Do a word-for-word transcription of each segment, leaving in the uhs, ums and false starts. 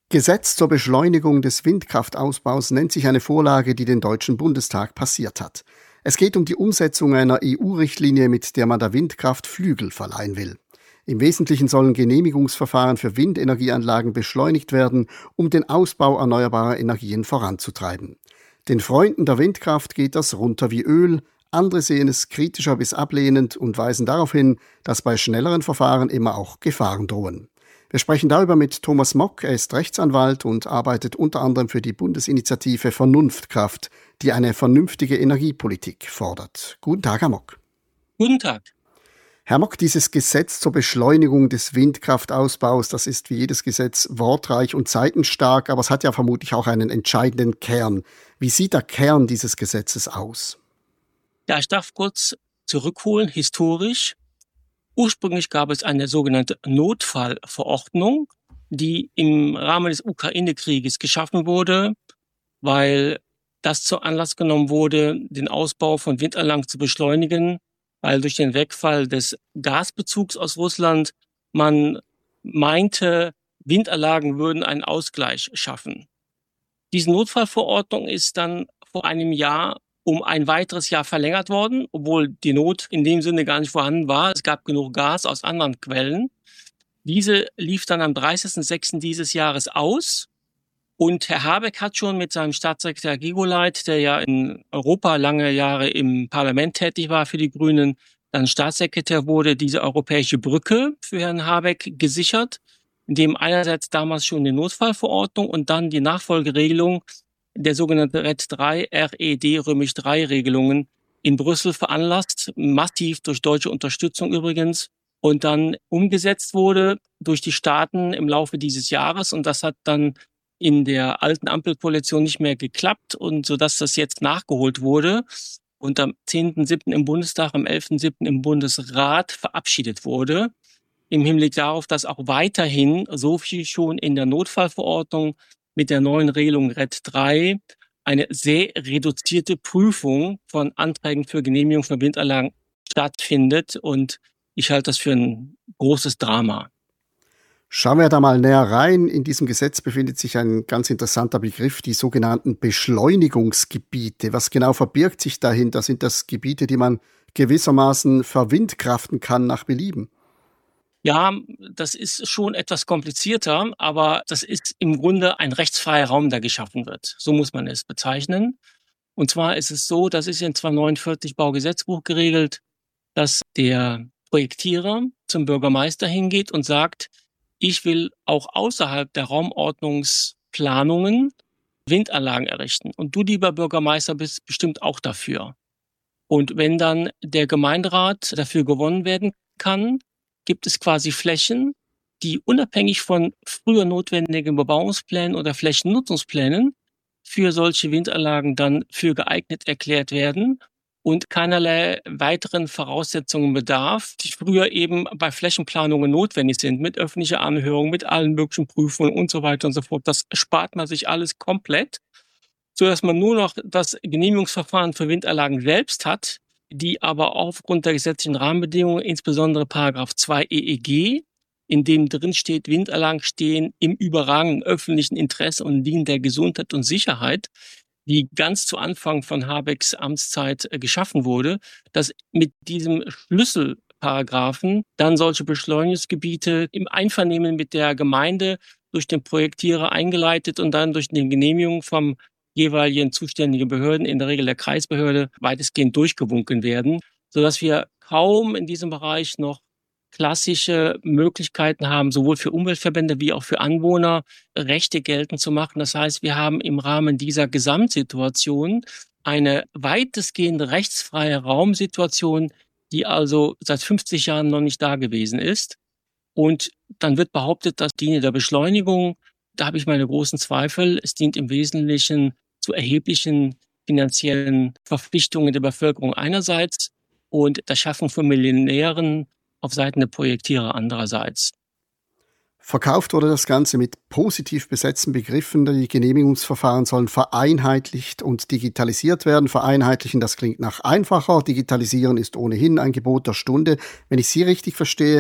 Gesetz zur Beschleunigung des Windkraftausbaus nennt sich eine Vorlage, die den Deutschen Bundestag passiert hat. Es geht um die Umsetzung einer E U-Richtlinie, mit der man der Windkraft Flügel verleihen will. Im Wesentlichen sollen Genehmigungsverfahren für Windenergieanlagen beschleunigt werden, um den Ausbau erneuerbarer Energien voranzutreiben. Den Freunden der Windkraft geht das runter wie Öl, andere sehen es kritischer bis ablehnend und weisen darauf hin, dass bei schnelleren Verfahren immer auch Gefahren drohen. Wir sprechen darüber mit Thomas Mock, er ist Rechtsanwalt und arbeitet unter anderem für die Bundesinitiative Vernunftkraft, die eine vernünftige Energiepolitik fordert. Guten Tag, Herr Mock. Guten Tag. Herr Mock, dieses Gesetz zur Beschleunigung des Windkraftausbaus, das ist wie jedes Gesetz wortreich und zeitenstark, aber es hat ja vermutlich auch einen entscheidenden Kern. Wie sieht der Kern dieses Gesetzes aus? Ja, ich darf kurz zurückholen, historisch. Ursprünglich gab es eine sogenannte Notfallverordnung, die im Rahmen des Ukraine-Krieges geschaffen wurde, weil das zur Anlass genommen wurde, den Ausbau von Windanlagen zu beschleunigen, weil durch den Wegfall des Gasbezugs aus Russland man meinte, Windanlagen würden einen Ausgleich schaffen. Diese Notfallverordnung ist dann vor einem Jahr um ein weiteres Jahr verlängert worden, obwohl die Not in dem Sinne gar nicht vorhanden war. Es gab genug Gas aus anderen Quellen. Diese lief dann am dreißigsten sechsten dieses Jahres aus. Und Herr Habeck hat schon mit seinem Staatssekretär Gigoleit, der ja in Europa lange Jahre im Parlament tätig war für die Grünen, dann Staatssekretär wurde, diese europäische Brücke für Herrn Habeck gesichert, indem einerseits damals schon die Notfallverordnung und dann die Nachfolgeregelung der sogenannte R E D drei, R E D Römisch drei Regelungen in Brüssel veranlasst, massiv durch deutsche Unterstützung übrigens, und dann umgesetzt wurde durch die Staaten im Laufe dieses Jahres. Und das hat dann in der alten Ampelkoalition nicht mehr geklappt, und so dass das jetzt nachgeholt wurde und am zehnten siebten im Bundestag, am elften siebten im Bundesrat verabschiedet wurde, im Hinblick darauf, dass auch weiterhin, so viel schon in der Notfallverordnung mit der neuen Regelung R E D drei, eine sehr reduzierte Prüfung von Anträgen für Genehmigung von Windanlagen stattfindet. Und ich halte das für ein großes Drama. Schauen wir da mal näher rein. In diesem Gesetz befindet sich ein ganz interessanter Begriff, die sogenannten Beschleunigungsgebiete. Was genau verbirgt sich dahinter? Sind das Gebiete, die man gewissermaßen verwindkraften kann nach Belieben? Ja, das ist schon etwas komplizierter, aber das ist im Grunde ein rechtsfreier Raum, der geschaffen wird. So muss man es bezeichnen. Und zwar ist es so, das ist in zweihundertneunundvierzig Baugesetzbuch geregelt, dass der Projektierer zum Bürgermeister hingeht und sagt, ich will auch außerhalb der Raumordnungsplanungen Windanlagen errichten. Und du, lieber Bürgermeister, bist bestimmt auch dafür. Und wenn dann der Gemeinderat dafür gewonnen werden kann, gibt es quasi Flächen, die unabhängig von früher notwendigen Bebauungsplänen oder Flächennutzungsplänen für solche Windanlagen dann für geeignet erklärt werden und keinerlei weiteren Voraussetzungen bedarf, die früher eben bei Flächenplanungen notwendig sind, mit öffentlicher Anhörung, mit allen möglichen Prüfungen und so weiter und so fort. Das spart man sich alles komplett, sodass man nur noch das Genehmigungsverfahren für Windanlagen selbst hat, die aber aufgrund der gesetzlichen Rahmenbedingungen, insbesondere Paragraph zwei E E G, in dem drin steht, Windanlagen stehen im überragenden öffentlichen Interesse und dienen der Gesundheit und Sicherheit, die ganz zu Anfang von Habecks Amtszeit geschaffen wurde, dass mit diesem Schlüsselparagraphen dann solche Beschleunigungsgebiete im Einvernehmen mit der Gemeinde durch den Projektierer eingeleitet und dann durch die Genehmigung vom jeweiligen zuständigen Behörden, in der Regel der Kreisbehörde, weitestgehend durchgewunken werden, sodass wir kaum in diesem Bereich noch klassische Möglichkeiten haben, sowohl für Umweltverbände wie auch für Anwohner Rechte geltend zu machen. Das heißt, wir haben im Rahmen dieser Gesamtsituation eine weitestgehend rechtsfreie Raumsituation, die also seit fünfzig Jahren noch nicht da gewesen ist. Und dann wird behauptet, das diene der Beschleunigung. Da habe ich meine großen Zweifel. Es dient im Wesentlichen zu erheblichen finanziellen Verpflichtungen der Bevölkerung einerseits und das Schaffen von Millionären auf Seiten der Projektierer andererseits. Verkauft wurde das Ganze mit positiv besetzten Begriffen. Die Genehmigungsverfahren sollen vereinheitlicht und digitalisiert werden. Vereinheitlichen, das klingt nach einfacher. Digitalisieren ist ohnehin ein Gebot der Stunde. Wenn ich Sie richtig verstehe,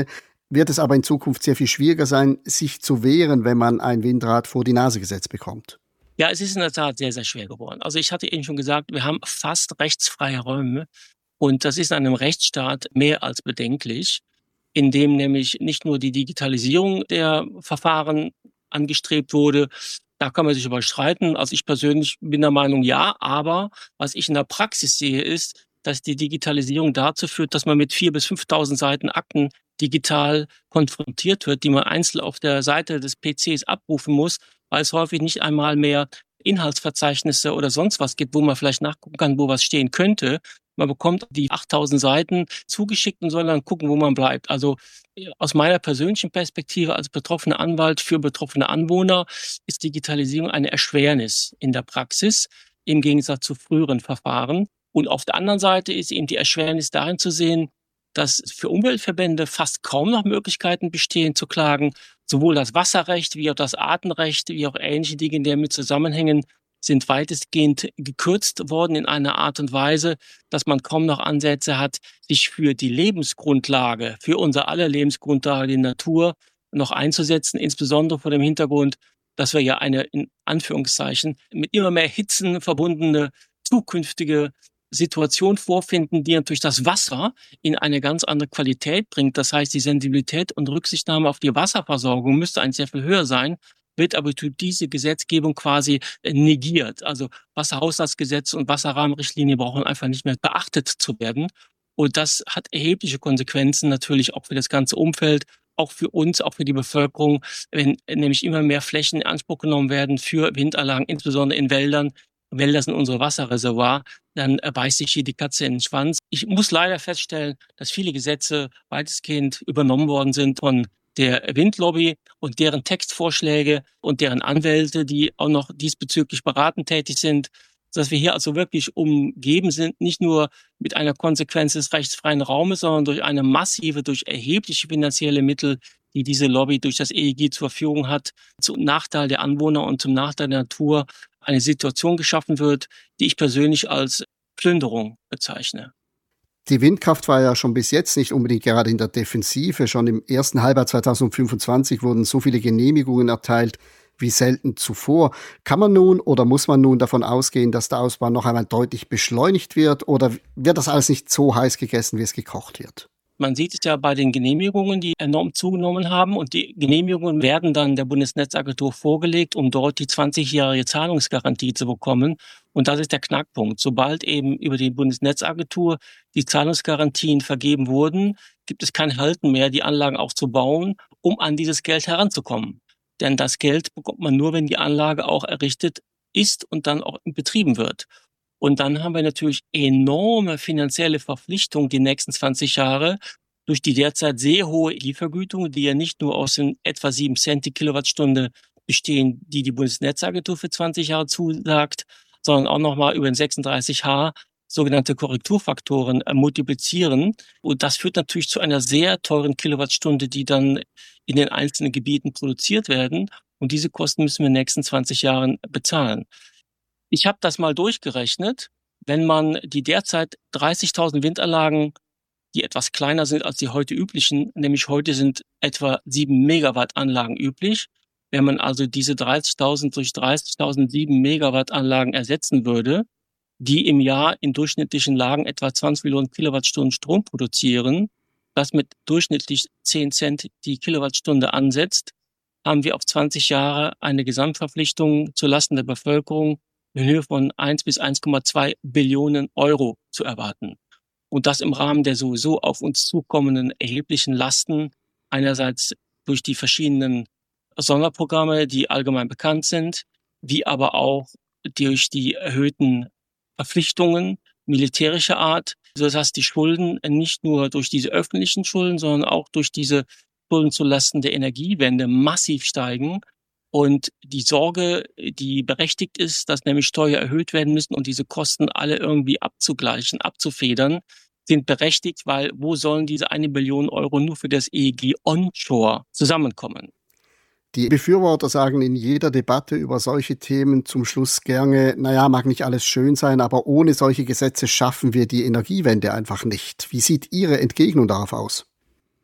wird es aber in Zukunft sehr viel schwieriger sein, sich zu wehren, wenn man ein Windrad vor die Nase gesetzt bekommt. Ja, es ist in der Tat sehr, sehr schwer geworden. Also ich hatte eben schon gesagt, wir haben fast rechtsfreie Räume und das ist in einem Rechtsstaat mehr als bedenklich, in dem nämlich nicht nur die Digitalisierung der Verfahren angestrebt wurde. Da kann man sich überstreiten. Also ich persönlich bin der Meinung, ja, aber was ich in der Praxis sehe, ist, dass die Digitalisierung dazu führt, dass man mit viertausend bis fünftausend Seiten Akten digital konfrontiert wird, die man einzeln auf der Seite des P Cs abrufen muss, weil es häufig nicht einmal mehr Inhaltsverzeichnisse oder sonst was gibt, wo man vielleicht nachgucken kann, wo was stehen könnte. Man bekommt die achttausend Seiten zugeschickt und soll dann gucken, wo man bleibt. Also aus meiner persönlichen Perspektive als betroffener Anwalt für betroffene Anwohner ist Digitalisierung eine Erschwernis in der Praxis im Gegensatz zu früheren Verfahren. Und auf der anderen Seite ist eben die Erschwernis darin zu sehen, dass für Umweltverbände fast kaum noch Möglichkeiten bestehen zu klagen. Sowohl das Wasserrecht wie auch das Artenrecht wie auch ähnliche Dinge, die damit zusammenhängen, sind weitestgehend gekürzt worden in einer Art und Weise, dass man kaum noch Ansätze hat, sich für die Lebensgrundlage, für unser aller Lebensgrundlage, die Natur, noch einzusetzen, insbesondere vor dem Hintergrund, dass wir ja eine, in Anführungszeichen, mit immer mehr Hitzen verbundene zukünftige Situation vorfinden, die natürlich das Wasser in eine ganz andere Qualität bringt. Das heißt, die Sensibilität und Rücksichtnahme auf die Wasserversorgung müsste eigentlich sehr viel höher sein, wird aber durch diese Gesetzgebung quasi negiert. Also Wasserhaushaltsgesetz und Wasserrahmenrichtlinie brauchen einfach nicht mehr beachtet zu werden. Und das hat erhebliche Konsequenzen natürlich auch für das ganze Umfeld, auch für uns, auch für die Bevölkerung, wenn nämlich immer mehr Flächen in Anspruch genommen werden für Windanlagen, insbesondere in Wäldern. Wälder sind unsere Wasserreservoir, dann beißt sich hier die Katze in den Schwanz. Ich muss leider feststellen, dass viele Gesetze weitestgehend übernommen worden sind von der Windlobby und deren Textvorschläge und deren Anwälte, die auch noch diesbezüglich beratend tätig sind, sodass wir hier also wirklich umgeben sind, nicht nur mit einer Konsequenz des rechtsfreien Raumes, sondern durch eine massive, durch erhebliche finanzielle Mittel, die diese Lobby durch das E E G zur Verfügung hat, zum Nachteil der Anwohner und zum Nachteil der Natur eine Situation geschaffen wird, die ich persönlich als Plünderung bezeichne. Die Windkraft war ja schon bis jetzt nicht unbedingt gerade in der Defensive. Schon im ersten Halbjahr zweitausendfünfundzwanzig wurden so viele Genehmigungen erteilt wie selten zuvor. Kann man nun oder muss man nun davon ausgehen, dass der Ausbau noch einmal deutlich beschleunigt wird, oder wird das alles nicht so heiß gegessen, wie es gekocht wird? Man sieht es ja bei den Genehmigungen, die enorm zugenommen haben, und die Genehmigungen werden dann der Bundesnetzagentur vorgelegt, um dort die zwanzigjährige Zahlungsgarantie zu bekommen. Und das ist der Knackpunkt. Sobald eben über die Bundesnetzagentur die Zahlungsgarantien vergeben wurden, gibt es kein Halten mehr, die Anlagen auch zu bauen, um an dieses Geld heranzukommen. Denn das Geld bekommt man nur, wenn die Anlage auch errichtet ist und dann auch betrieben wird. Und dann haben wir natürlich enorme finanzielle Verpflichtungen die nächsten zwanzig Jahre durch die derzeit sehr hohe Liefergütung, die ja nicht nur aus den etwa sieben Cent die Kilowattstunde bestehen, die die Bundesnetzagentur für zwanzig Jahre zusagt, sondern auch nochmal über den sechsunddreißig H sogenannte Korrekturfaktoren äh, multiplizieren. Und das führt natürlich zu einer sehr teuren Kilowattstunde, die dann in den einzelnen Gebieten produziert werden. Und diese Kosten müssen wir in den nächsten zwanzig Jahren bezahlen. Ich habe das mal durchgerechnet. Wenn man die derzeit dreißigtausend Windanlagen, die etwas kleiner sind als die heute üblichen, nämlich heute sind etwa sieben Megawatt Anlagen üblich. Wenn man also diese dreißigtausend durch dreißigtausend sieben Megawatt Anlagen ersetzen würde, die im Jahr in durchschnittlichen Lagen etwa zwanzig Millionen Kilowattstunden Strom produzieren, das mit durchschnittlich zehn Cent die Kilowattstunde ansetzt, haben wir auf zwanzig Jahre eine Gesamtverpflichtung zulasten der Bevölkerung in Höhe von eins bis eins Komma zwei Billionen Euro zu erwarten. Und das im Rahmen der sowieso auf uns zukommenden erheblichen Lasten, einerseits durch die verschiedenen Sonderprogramme, die allgemein bekannt sind, wie aber auch durch die erhöhten Verpflichtungen militärischer Art, sodass die Schulden nicht nur durch diese öffentlichen Schulden, sondern auch durch diese Schulden zulasten der Energiewende massiv steigen. Und die Sorge, die berechtigt ist, dass nämlich Steuern erhöht werden müssen und diese Kosten alle irgendwie abzugleichen, abzufedern, sind berechtigt, weil wo sollen diese eine Billion Euro nur für das E E G onshore zusammenkommen? Die Befürworter sagen in jeder Debatte über solche Themen zum Schluss gerne, naja, mag nicht alles schön sein, aber ohne solche Gesetze schaffen wir die Energiewende einfach nicht. Wie sieht Ihre Entgegnung darauf aus?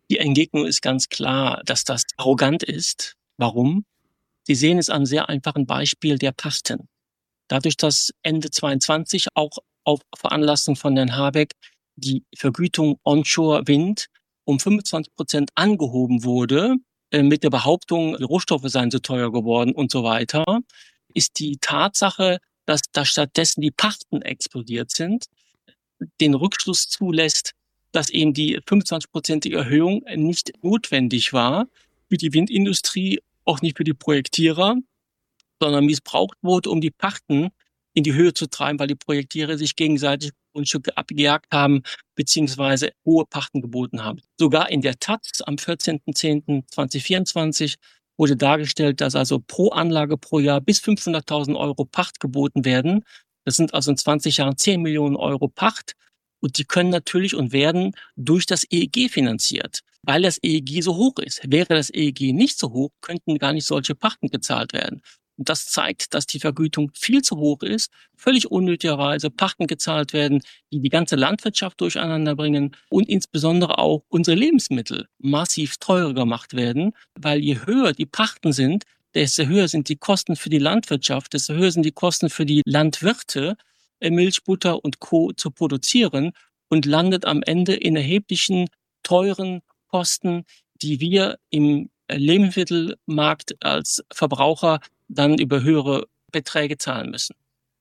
Die Entgegnung ist ganz klar, dass das arrogant ist. Warum? Sie sehen es an einem sehr einfachen Beispiel der Pachten. Dadurch, dass Ende zweiundzwanzig auch auf Veranlassung von Herrn Habeck die Vergütung Onshore Wind um fünfundzwanzig Prozent angehoben wurde, äh, mit der Behauptung, die Rohstoffe seien so teuer geworden und so weiter, ist die Tatsache, dass da stattdessen die Pachten explodiert sind, den Rückschluss zulässt, dass eben die fünfundzwanzig-prozentige Erhöhung nicht notwendig war für die Windindustrie, auch nicht für die Projektierer, sondern missbraucht wurde, um die Pachten in die Höhe zu treiben, weil die Projektierer sich gegenseitig Grundstücke abgejagt haben, beziehungsweise hohe Pachten geboten haben. Sogar in der Taz am vierzehnten zehnten zweitausendvierundzwanzig wurde dargestellt, dass also pro Anlage pro Jahr bis fünfhunderttausend Euro Pacht geboten werden. Das sind also in zwanzig Jahren zehn Millionen Euro Pacht. Und die können natürlich und werden durch das E E G finanziert, weil das E E G so hoch ist. Wäre das E E G nicht so hoch, könnten gar nicht solche Pachten gezahlt werden. Und das zeigt, dass die Vergütung viel zu hoch ist, völlig unnötigerweise Pachten gezahlt werden, die die ganze Landwirtschaft durcheinander bringen und insbesondere auch unsere Lebensmittel massiv teurer gemacht werden, weil je höher die Pachten sind, desto höher sind die Kosten für die Landwirtschaft, desto höher sind die Kosten für die Landwirte, Milch, Butter und Co. zu produzieren und landet am Ende in erheblichen, teuren Kosten, die wir im Lebensmittelmarkt als Verbraucher dann über höhere Beträge zahlen müssen.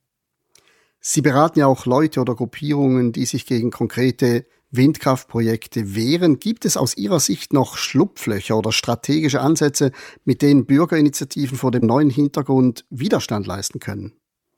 Sie beraten ja auch Leute oder Gruppierungen, die sich gegen konkrete Windkraftprojekte wehren. Gibt es aus Ihrer Sicht noch Schlupflöcher oder strategische Ansätze, mit denen Bürgerinitiativen vor dem neuen Hintergrund Widerstand leisten können?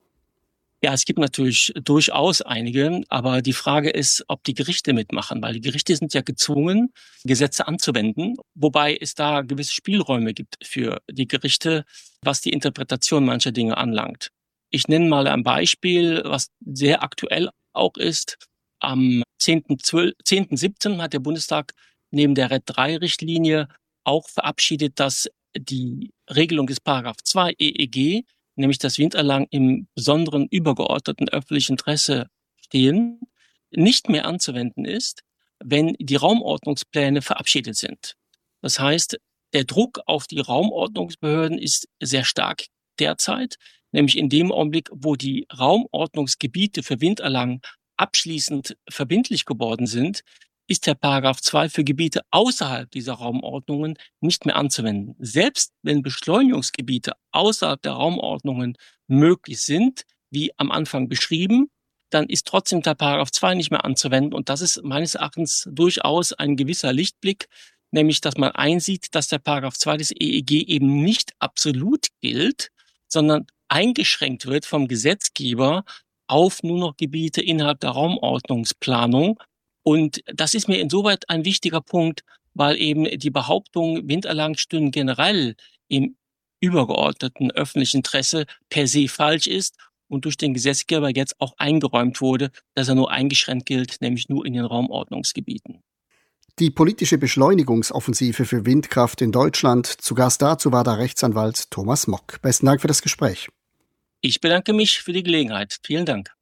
Ja, es gibt natürlich durchaus einige, aber die Frage ist, ob die Gerichte mitmachen, weil die Gerichte sind ja gezwungen, Gesetze anzuwenden, wobei es da gewisse Spielräume gibt für die Gerichte, was die Interpretation mancher Dinge anlangt. Ich nenne mal ein Beispiel, was sehr aktuell auch ist. Am zehnten siebten hat der Bundestag neben der R E D drei Richtlinie auch verabschiedet, dass die Regelung des Paragraph zwei E E G, nämlich dass Windanlagen im besonderen übergeordneten öffentlichen Interesse stehen, nicht mehr anzuwenden ist, wenn die Raumordnungspläne verabschiedet sind. Das heißt, der Druck auf die Raumordnungsbehörden ist sehr stark derzeit, nämlich in dem Augenblick, wo die Raumordnungsgebiete für Windanlagen abschließend verbindlich geworden sind, ist der Paragraph zwei für Gebiete außerhalb dieser Raumordnungen nicht mehr anzuwenden. Selbst wenn Beschleunigungsgebiete außerhalb der Raumordnungen möglich sind, wie am Anfang beschrieben, dann ist trotzdem der Paragraph zwei nicht mehr anzuwenden. Und das ist meines Erachtens durchaus ein gewisser Lichtblick, nämlich dass man einsieht, dass der Paragraph zwei des E E G eben nicht absolut gilt, sondern eingeschränkt wird vom Gesetzgeber auf nur noch Gebiete innerhalb der Raumordnungsplanung. Und das ist mir insoweit ein wichtiger Punkt, weil eben die Behauptung, Windanlagen stünden generell im übergeordneten öffentlichen Interesse per se falsch ist und durch den Gesetzgeber jetzt auch eingeräumt wurde, dass er nur eingeschränkt gilt, nämlich nur in den Raumordnungsgebieten. Die politische Beschleunigungsoffensive für Windkraft in Deutschland. Zu Gast dazu war der Rechtsanwalt Thomas Mock. Besten Dank für das Gespräch. Ich bedanke mich für die Gelegenheit. Vielen Dank.